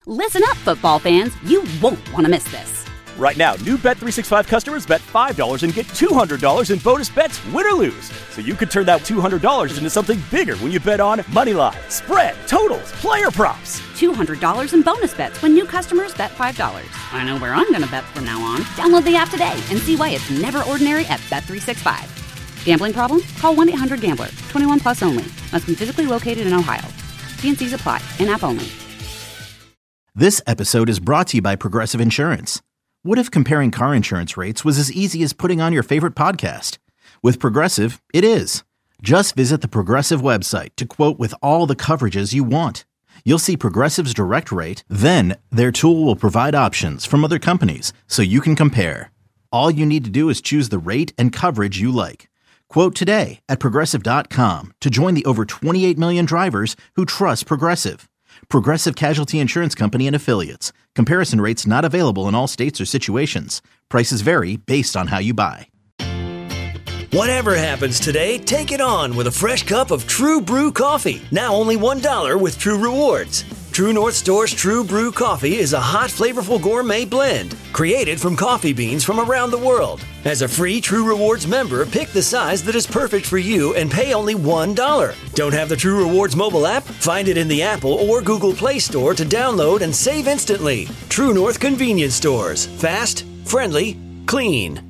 Listen up, football fans. You won't want to miss this. Right now, new Bet365 customers bet $5 and get $200 in bonus bets, win or lose. So you could turn that $200 into something bigger when you bet on moneyline, spread, totals, player props. $200 in bonus bets when new customers bet $5. I know where I'm going to bet from now on. Download the app today and see why it's never ordinary at Bet365. Gambling problem? Call 1-800-GAMBLER. 21 plus only. Must be physically located in Ohio. T&Cs apply. In-app only. This episode is brought to you by Progressive Insurance. What if comparing car insurance rates was as easy as putting on your favorite podcast? With Progressive, it is. Just visit the Progressive website to quote with all the coverages you want. You'll see Progressive's direct rate, then their tool will provide options from other companies so you can compare. All you need to do is choose the rate and coverage you like. Quote today at Progressive.com to join the over 28 million drivers who trust Progressive. Progressive Casualty Insurance Company and Affiliates. Comparison rates not available in all states or situations. Prices vary based on how you buy. Whatever happens today, take it on with a fresh cup of True Brew coffee. Now only $1 with True Rewards. True North Store's True Brew coffee is a hot, flavorful gourmet blend created from coffee beans from around the world. As a free True Rewards member, pick the size that is perfect for you and pay only $1. Don't have the True Rewards mobile app? Find it in the Apple or Google Play Store to download and save instantly. True North Convenience Stores. Fast, friendly, clean.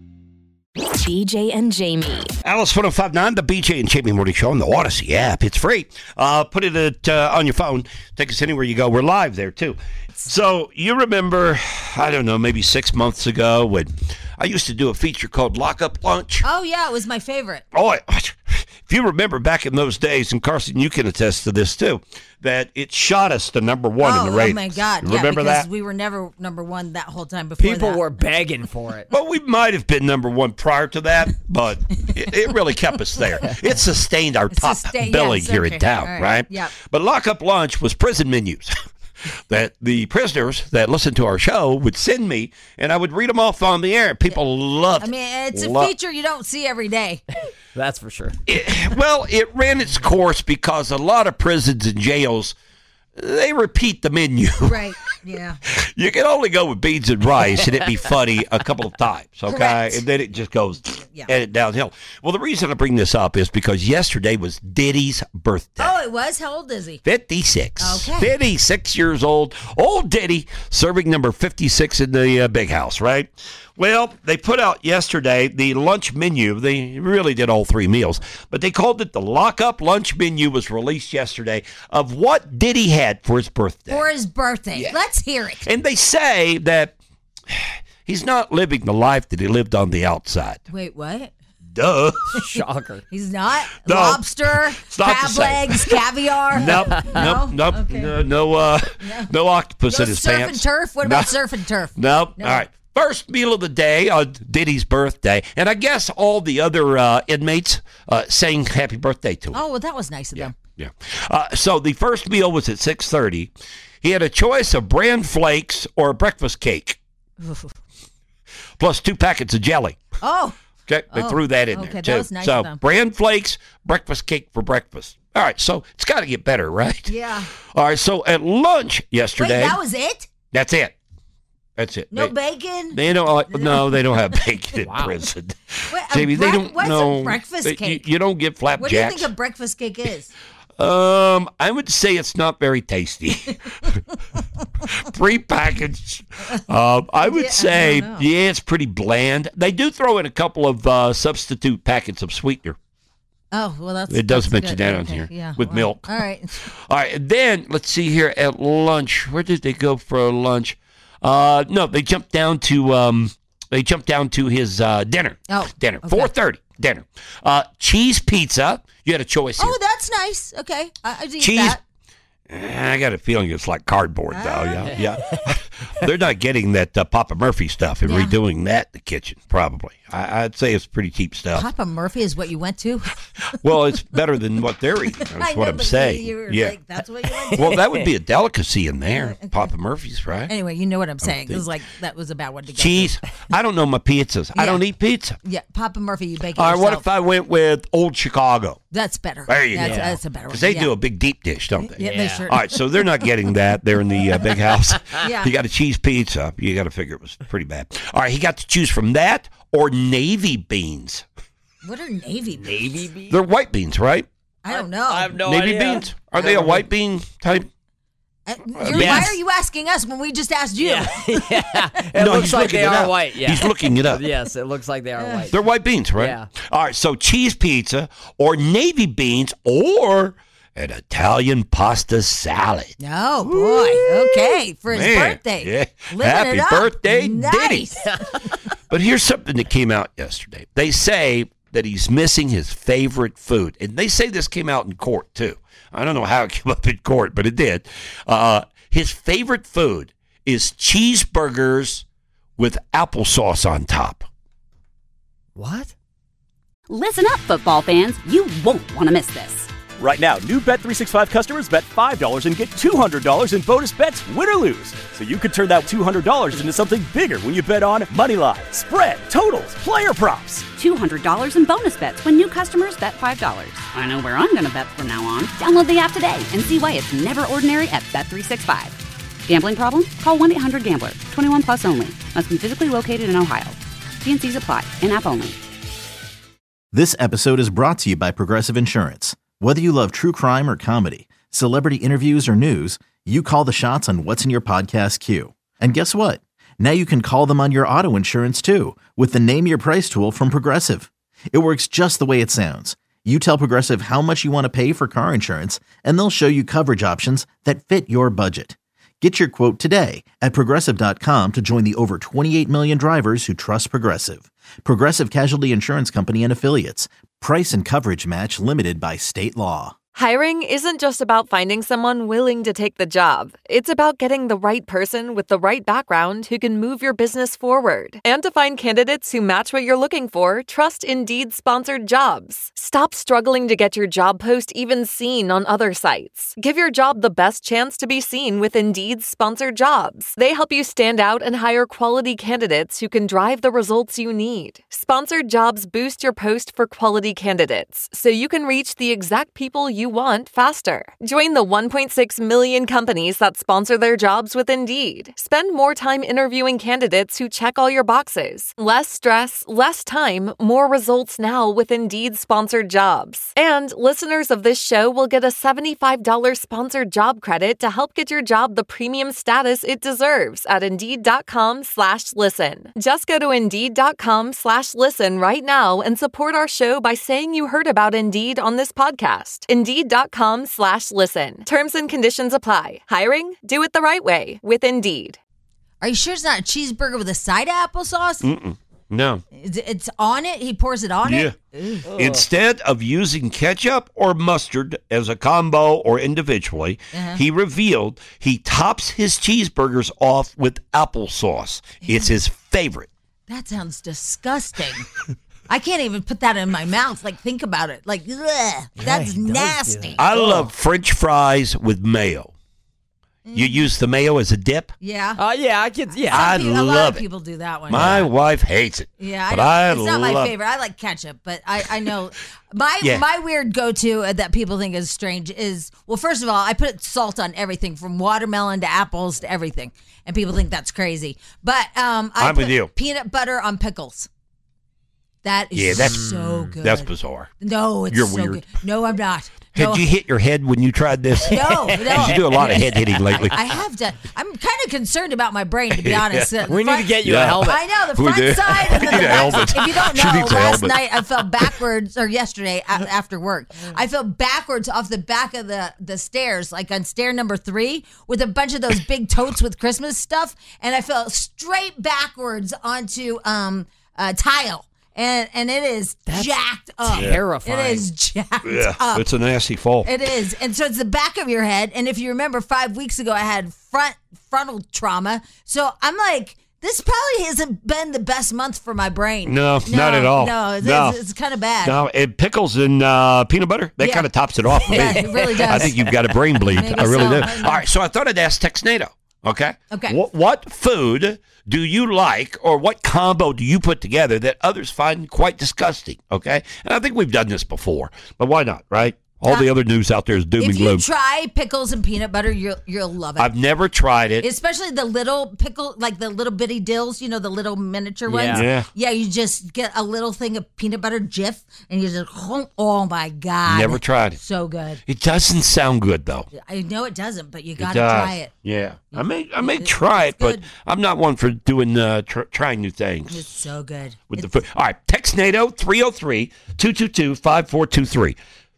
BJ and Jamie. Alice 105.9, the BJ and Jamie Morning Show on the Odyssey app. It's free. Put it on your phone. Take us anywhere you go. We're live there, too. So you remember, I don't know, maybe 6 months ago when I used to do a feature called Lock Up Lunch. Oh, yeah, it was my favorite. Oh, if you remember back in those days, and Carson, you can attest to this, too, that it shot us to number one in the ratings. Oh, my God. You remember because that? we were never number one that whole time before People were begging for it. Well, we might have been number one prior to that, but it really kept us there. It sustained our top billing here in town, right? Yeah. But Lock Up Lunch was prison menus that the prisoners that listened to our show would send me, and I would read them off on the air. People loved it. I mean, it's a feature you don't see every day. That's for sure. It ran its course because a lot of prisons and jails, they repeat the menu. Right, yeah. You can only go with beans and rice, and it'd be funny a couple of times, okay? Correct. And then it just goes downhill. Well, the reason I bring this up is because yesterday was Diddy's birthday. Oh, it was? How old is he? 56. Okay. 56 years old. Old Diddy serving number 56 in the big house, right? Well, they put out yesterday the lunch menu. They really did all three meals, but they called it the Lock Up Lunch Menu. Was released yesterday of what Diddy had for his birthday. For his birthday. Yeah. Let's hear it. And they say that he's not living the life that he lived on the outside. Wait, what? Duh. Shocker. He's not? No. Lobster, It's not the crab same. legs, caviar? Nope. Okay. No octopus No in his surf pants. and turf? What about surf and turf? Nope. No. All right. First meal of the day on Diddy's birthday, and I guess all the other inmates saying happy birthday to him. Oh, well, that was nice of them. Yeah. So the first meal was at 6:30. He had a choice of bran flakes or a breakfast cake, plus 2 packets of jelly. Oh. Okay, they threw that in there, too. That was nice so of them. bran flakes, breakfast cake for breakfast. All right, so it's got to get better, right? Yeah. All right, so at lunch yesterday. Wait, that was it? That's it. That's it. No bacon? They don't. No, they don't have bacon in prison. Wait, Jamie, they don't. What's no, a breakfast cake? You don't get flapjacks. What do you think a breakfast cake is? I would say it's not very tasty. Prepackaged. I would say, it's pretty bland. They do throw in a couple of substitute packets of sweetener. Oh, well, it does mention good. that on Okay, here yeah, with milk. All right. All right. And then let's see here at lunch. Where did they go for lunch? No, they jumped down to his dinner. Oh, dinner. okay. 4:30 dinner. Cheese pizza. You had a choice here. Oh, that's nice. Okay, I'd eat Cheese. that. I got a feeling it's like cardboard, though. Yeah. They're not getting that Papa Murphy stuff and redoing that in the kitchen, probably. I'd say it's pretty cheap stuff. Papa Murphy is what you went to? Well, it's better than what they're eating. That's what I'm saying. Like, that's what you went to? Well, that would be a delicacy in there. Okay. Papa Murphy's, right? Anyway, you know what I'm saying. It was like, that was a bad one to go Cheese. I don't know my pizzas. I don't eat pizza. Yeah, Papa Murphy, you bake it All right, yourself. what if I went with Old Chicago? That's better. There you go. That's a better one. Because they do a big deep dish, don't they? Yeah, they sure. All right, so they're not getting that. They're in the big house. Yeah. You got a cheese pizza. You got to figure it was pretty bad. All right, he got to choose from that or navy beans. What are navy beans? Navy beans? They're white beans, right? I don't know. I have no navy idea. beans? Are they a white bean type? Why are you asking us when we just asked you? Yeah. It No, looks he's like looking they it are up. white. Yeah. He's looking it up. Yes, it looks like they are white. They're white beans, right? Yeah. All right, so cheese pizza or navy beans or an Italian pasta salad. Oh, boy. Okay. For his Man, birthday. yeah. Living Happy it up. birthday, nice. Diddy. But here's something that came out yesterday. They say that he's missing his favorite food. And they say this came out in court, too. I don't know how it came up in court, but it did. His favorite food is cheeseburgers with applesauce on top. What? Listen up, football fans. You won't want to miss this. Right now, new Bet365 customers bet $5 and get $200 in bonus bets, win or lose. So you could turn that $200 into something bigger when you bet on Moneyline, spread, totals, player props. $200 in bonus bets when new customers bet $5. I know where I'm going to bet from now on. Download the app today and see why it's never ordinary at Bet365. Gambling problem? Call 1-800-GAMBLER. 21 plus only. Must be physically located in Ohio. T&Cs apply. In-app only. This episode is brought to you by Progressive Insurance. Whether you love true crime or comedy, celebrity interviews or news, you call the shots on what's in your podcast queue. And guess what? Now you can call them on your auto insurance too with the Name Your Price tool from Progressive. It works just the way it sounds. You tell Progressive how much you want to pay for car insurance, and they'll show you coverage options that fit your budget. Get your quote today at Progressive.com to join the over 28 million drivers who trust Progressive. Progressive Casualty Insurance Company and Affiliates. Price and coverage match limited by state law. Hiring isn't just about finding someone willing to take the job. It's about getting the right person with the right background who can move your business forward. And to find candidates who match what you're looking for, trust Indeed sponsored jobs. Stop struggling to get your job post even seen on other sites. Give your job the best chance to be seen with Indeed sponsored jobs. They help you stand out and hire quality candidates who can drive the results you need. Sponsored jobs boost your post for quality candidates, so you can reach the exact people you want faster. Join the 1.6 million companies that sponsor their jobs with Indeed. Spend more time interviewing candidates who check all your boxes. Less stress, less time, more results now with Indeed sponsored jobs. And listeners of this show will get a $75 sponsored job credit to help get your job the premium status it deserves at Indeed.com/listen. Just go to Indeed.com/listen right now and support our show by saying you heard about Indeed on this podcast. Indeed.com/listen. Terms and conditions apply. Hiring? Do it the right way with Indeed. Are you sure it's not a cheeseburger with a side of applesauce? No. It's on it? He pours it on it? Instead of using ketchup or mustard as a combo or individually, he revealed he tops his cheeseburgers off with applesauce. It's his favorite. That sounds disgusting. I can't even put that in my mouth. Like, think about it. Like, ugh, that's nasty. I love French fries with mayo. You use the mayo as a dip? Yeah. Yeah, I could. Yeah. I a lot love of it. people do that one. My wife hates it. Yeah, but I it's not my love favorite. I like ketchup, but I know my weird go-to that people think is strange is, well, first of all, I put salt on everything from watermelon to apples to everything, and people think that's crazy. But I I'm put with you. peanut butter on pickles. That is so good. That's bizarre. No, it's You're so weird. good. No, I'm not. Had you hit your head when you tried this? No. You do a lot of head hitting lately. I have done. I'm kind of concerned about my brain, to be honest. We need to get you a helmet. I know, the We front do. side and We then the need a back helmet. side. If you don't She know, needs a last helmet. night I fell backwards, or yesterday after work, I fell backwards off the back of the stairs, like on stair number 3, with a bunch of those big totes with Christmas stuff, and I fell straight backwards onto tile. and it is jacked up. terrifying. It is jacked up. It's a nasty fall. It is. And so it's the back of your head. And if you remember 5 weeks ago, I had frontal trauma. So I'm like, this probably hasn't been the best month for my brain. No, not at all. No, it's kind of bad. No, and pickles and peanut butter, that kind of tops it off for me. Yeah, it really does. I think you've got a brain bleed. Maybe I really so. do. All right, so I thought I'd ask Texnado. Okay. Okay. What food do you like, or what combo do you put together that others find quite disgusting? Okay. And I think we've done this before, but why not, right? All the other news out there is doom and If gloom. you try pickles and peanut butter, you'll love it. I've never tried it. Especially the little pickle, like the little bitty dills, the little miniature ones. Yeah. Yeah, you just get a little thing of peanut butter Jif, and you just, oh my God. Never tried it. So good. It doesn't sound good, though. I know it doesn't, but you got It to does. try it. Yeah. I may try it, but good. I'm not one for doing trying new things. It's so good. With the food. All right, Texnado 303-222-5423.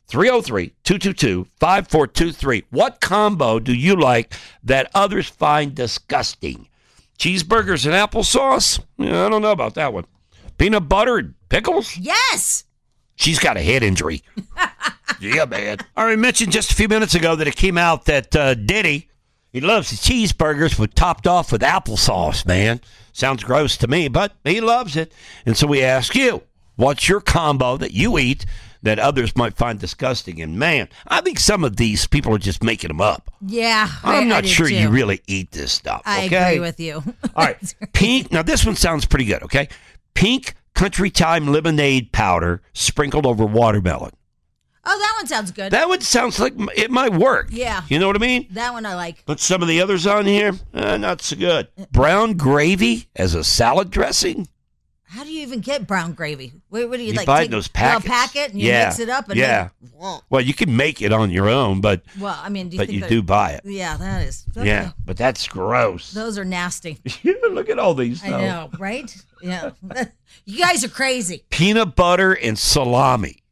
303-222-5423. What combo do you like that others find disgusting? Cheeseburgers and applesauce? Yeah, I don't know about that one. Peanut butter and pickles? Yes. She's got a head injury. Yeah, man. I already mentioned just a few minutes ago that it came out that Diddy, he loves his cheeseburgers topped off with applesauce, man. Sounds gross to me, but he loves it. And so we ask you, what's your combo that you eat that others might find disgusting? And man, I think some of these people are just making them up. Yeah. I'm I not do sure too. you really eat this stuff. I Okay? agree with you. All right. Pink. Now, this one sounds pretty good, okay? Pink Country Time lemonade powder sprinkled over watermelon. Oh, that one sounds good. That one sounds like it might work. Yeah. You know what I mean? That one I like. But some of the others on here, not so good. Brown gravy as a salad dressing. How do you even get brown gravy? What do you like? buy it take in those packets. A packet and you mix it up. And then, Well, you can make it on your own, but I mean, do you but think you that- do buy it. Yeah, that is. Okay. Yeah, but that's gross. Those are nasty. Look at all these. I though. know, right? Yeah. You guys are crazy. Peanut butter and salami.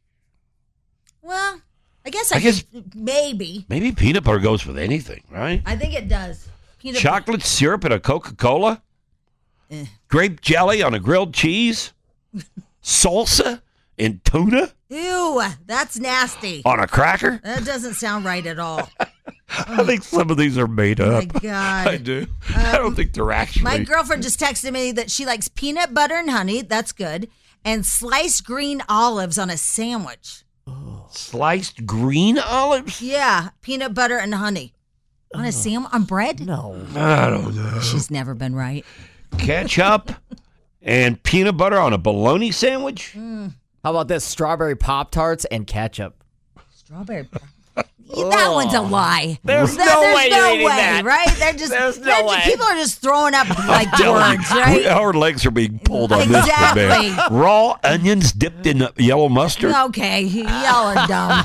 Well, I guess maybe. Maybe peanut butter goes with anything, right? I think it does. Peanut Chocolate syrup and a Coca-Cola. Grape jelly on a grilled cheese. Salsa and tuna Ew, that's nasty. on a cracker. That doesn't sound right at all. I think some of these are made up. My God. I do. I don't think they're actually. My girlfriend just texted me that she likes peanut butter and honey. That's good. And sliced green olives on a sandwich. Sliced green olives? Yeah, peanut butter and honey. On a sandwich? On bread? No. I don't know. She's never been right. Ketchup and peanut butter on a bologna sandwich? How about this? Strawberry Pop-Tarts and ketchup. Strawberry. That one's a lie. There's no way you're eating way, that. right? They're just There's no way. people are just throwing up like Telling words, you, right? Our legs are being pulled on this one, man. Exactly. Raw onions dipped in yellow mustard? Okay, y'all are dumb.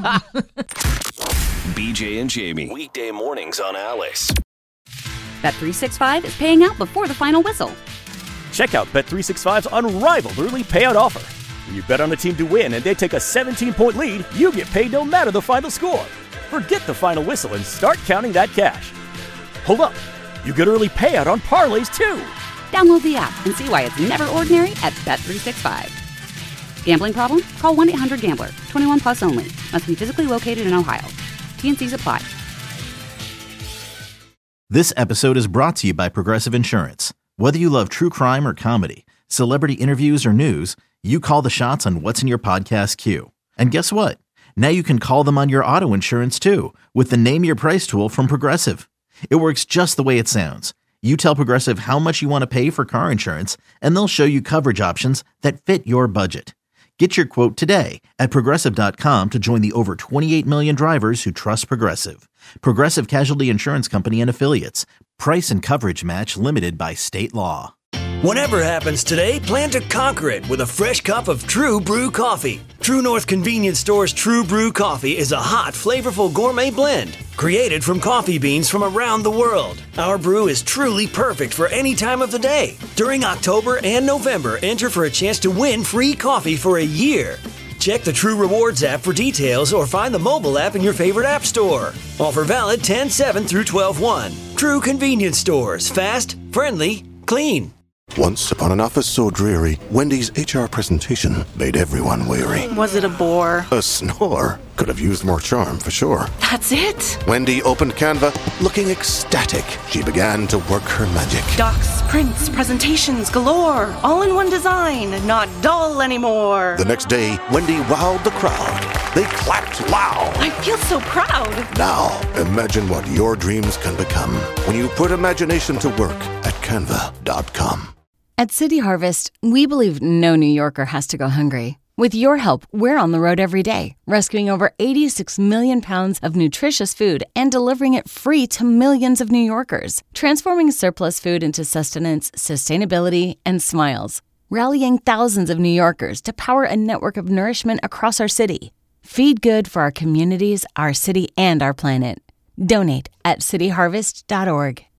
BJ and Jamie. Weekday mornings on Alice. Bet365 is paying out before the final whistle. Check out Bet365's unrivaled early payout offer. When you bet on a team to win and they take a 17-point lead, you get paid no matter the final score. Forget the final whistle and start counting that cash. Hold up. You get early payout on parlays, too. Download the app and see why it's never ordinary at Bet365. Gambling problem? Call 1-800-GAMBLER. 21 plus only. Must be physically located in Ohio. T&Cs apply. This episode is brought to you by Progressive Insurance. Whether you love true crime or comedy, celebrity interviews or news, you call the shots on what's in your podcast queue. And guess what? Now you can call them on your auto insurance too with the Name Your Price tool from Progressive. It works just the way it sounds. You tell Progressive how much you want to pay for car insurance, and they'll show you coverage options that fit your budget. Get your quote today at Progressive.com to join the over 28 million drivers who trust Progressive. Progressive Casualty Insurance Company and Affiliates. Price and coverage match limited by state law. Whatever happens today, plan to conquer it with a fresh cup of True Brew coffee. True North Convenience Store's True Brew coffee is a hot, flavorful gourmet blend created from coffee beans from around the world. Our brew is truly perfect for any time of the day. During October and November, enter for a chance to win free coffee for a year. Check the True Rewards app for details or find the mobile app in your favorite app store. Offer valid 10/7 through 12/1. True Convenience Stores. Fast, friendly, clean. Once upon an office so dreary, Wendy's HR presentation made everyone weary. Was it a bore? A snore. Could have used more charm, for sure. That's it? Wendy opened Canva, looking ecstatic. She began to work her magic. Docs, prints, presentations galore. All in one design, not dull anymore. The next day, Wendy wowed the crowd. They clapped loud. I feel so proud. Now, imagine what your dreams can become when you put imagination to work at canva.com. At City Harvest, we believe no New Yorker has to go hungry. With your help, we're on the road every day, rescuing over 86 million pounds of nutritious food and delivering it free to millions of New Yorkers, transforming surplus food into sustenance, sustainability, and smiles, rallying thousands of New Yorkers to power a network of nourishment across our city. Feed good for our communities, our city, and our planet. Donate at cityharvest.org.